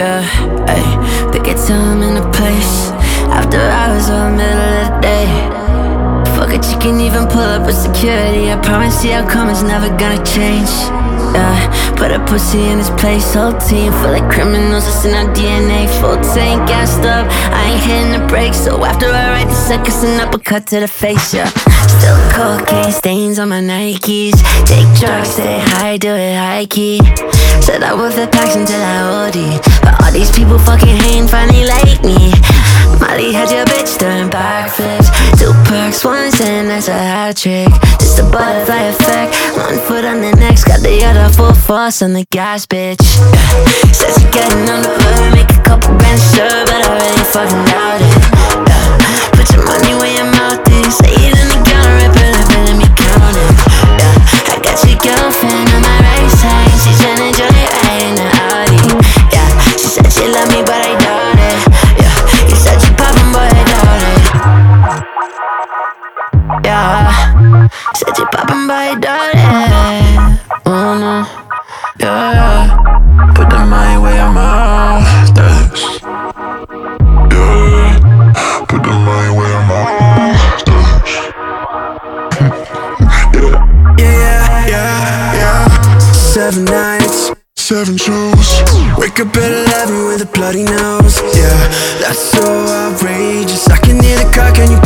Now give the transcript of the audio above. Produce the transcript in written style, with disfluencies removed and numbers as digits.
yeah, ayy. Pick a time and a place, after hours or middle of the day. Fuck it, you can even pull up with security. I promise the outcome is never gonna change. Yeah, put a pussy in his place. Whole team full of criminals, it's in our DNA. Full tank, gassed up, I ain't hitting the brakes. So after I write the seconds, an uppercut to the face, yeah. Still cocaine stains on my Nikes. Take drugs, stay high, do it high key. Said I would flip packs until I OD, but all these people fucking hating finally like me. Molly had your bitch doing backflips. 2 perks, 1 sin, that's a hat trick. Just a butterfly effect, 1 foot on the next, got the other full force on the gas, bitch. Yeah. Said she getting on the hood, make a couple grand sure, but I really fucking doubt it. Yeah. Put your money where your mouth is, say it in the counter, rip it up and let me count it. Yeah. I got your girlfriend on my right side, she's tryna join it right in the Audi. Yeah. She said she love me, but I doubt it. Yeah. You said you poppin', but I doubt it. Yeah. Said you poppin', but I doubt it. Oh no. Yeah. Put the money where your mouth is. Yeah, put the money where your mouth is. Yeah. 7 nights, 7 shoes. wake up at 11 with a bloody nose. Yeah, that's so outrageous. I can hear the car, can you